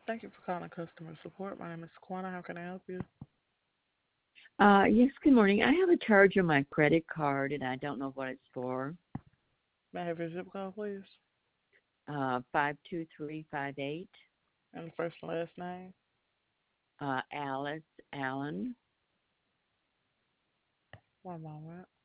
Thank you for calling customer support. My name is Quana. How can I help you? Yes, good morning. I have a charge on my credit card, and I don't know what it's for. May I have your zip code, please? 52358. And the first and last name? Alice Allen. One moment.